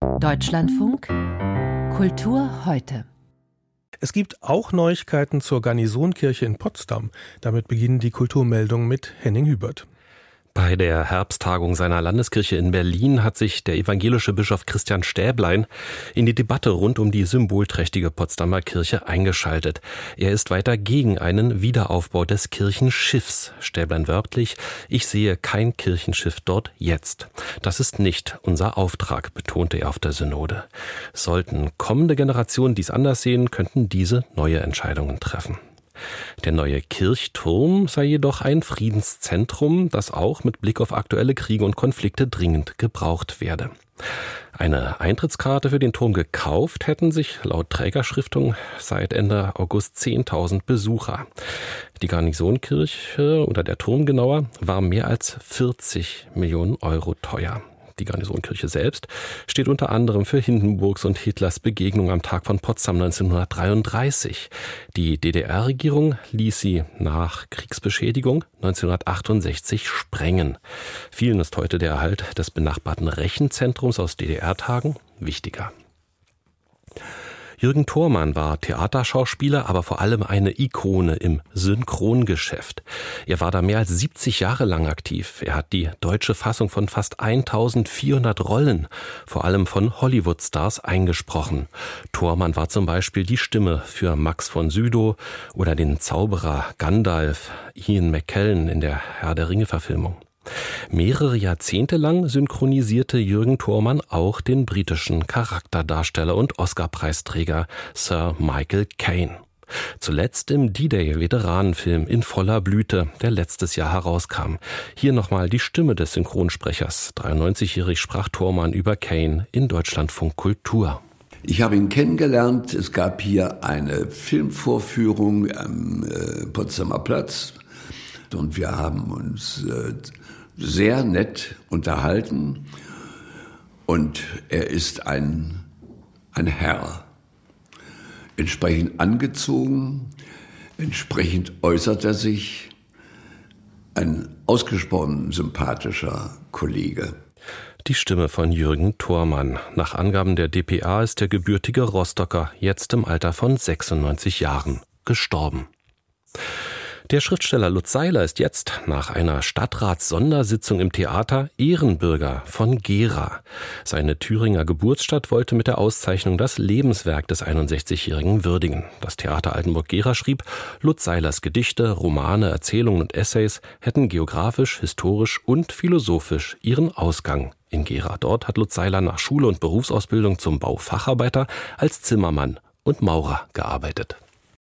Deutschlandfunk Kultur heute. Es gibt auch Neuigkeiten zur Garnisonkirche in Potsdam. Damit beginnen die Kulturmeldungen mit Henning Hubert. Bei der Herbsttagung seiner Landeskirche in Berlin hat sich der evangelische Bischof Christian Stäblein in die Debatte rund um die symbolträchtige Potsdamer Kirche eingeschaltet. Er ist weiter gegen einen Wiederaufbau des Kirchenschiffs. Stäblein wörtlich: Ich sehe kein Kirchenschiff dort jetzt. Das ist nicht unser Auftrag, betonte er auf der Synode. Sollten kommende Generationen dies anders sehen, könnten diese neue Entscheidungen treffen. Der neue Kirchturm sei jedoch ein Friedenszentrum, das auch mit Blick auf aktuelle Kriege und Konflikte dringend gebraucht werde. Eine Eintrittskarte für den Turm gekauft hätten sich laut Trägerstiftung seit Ende August 10.000 Besucher. Die Garnisonkirche oder der Turm genauer war mehr als 40 Millionen Euro teuer. Die Garnisonkirche selbst steht unter anderem für Hindenburgs und Hitlers Begegnung am Tag von Potsdam 1933. Die DDR-Regierung ließ sie nach Kriegsbeschädigung 1968 sprengen. Vielen ist heute der Erhalt des benachbarten Rechenzentrums aus DDR-Tagen wichtiger. Jürgen Thormann war Theaterschauspieler, aber vor allem eine Ikone im Synchrongeschäft. Er war da mehr als 70 Jahre lang aktiv. Er hat die deutsche Fassung von fast 1400 Rollen, vor allem von Hollywood-Stars, eingesprochen. Thormann war zum Beispiel die Stimme für Max von Sydow oder den Zauberer Gandalf, Ian McKellen in der Herr der Ringe-Verfilmung. Mehrere Jahrzehnte lang synchronisierte Jürgen Thormann auch den britischen Charakterdarsteller und Oscar-Preisträger Sir Michael Caine. Zuletzt im D-Day-Veteranenfilm In voller Blüte, der letztes Jahr herauskam. Hier nochmal die Stimme des Synchronsprechers. 93-jährig sprach Thormann über Caine in Deutschlandfunk Kultur. Ich habe ihn kennengelernt. Es gab hier eine Filmvorführung am Potsdamer Platz und wir haben uns sehr nett unterhalten, und er ist ein Herr. Entsprechend angezogen, entsprechend äußert er sich, ein ausgesprochen sympathischer Kollege. Die Stimme von Jürgen Thormann. Nach Angaben der dpa ist der gebürtige Rostocker jetzt im Alter von 96 Jahren gestorben. Der Schriftsteller Lutz Seiler ist jetzt nach einer Stadtratssondersitzung im Theater Ehrenbürger von Gera. Seine Thüringer Geburtsstadt wollte mit der Auszeichnung das Lebenswerk des 61-Jährigen würdigen. Das Theater Altenburg-Gera schrieb, Lutz Seilers Gedichte, Romane, Erzählungen und Essays hätten geografisch, historisch und philosophisch ihren Ausgang in Gera. Dort hat Lutz Seiler nach Schule und Berufsausbildung zum Baufacharbeiter als Zimmermann und Maurer gearbeitet.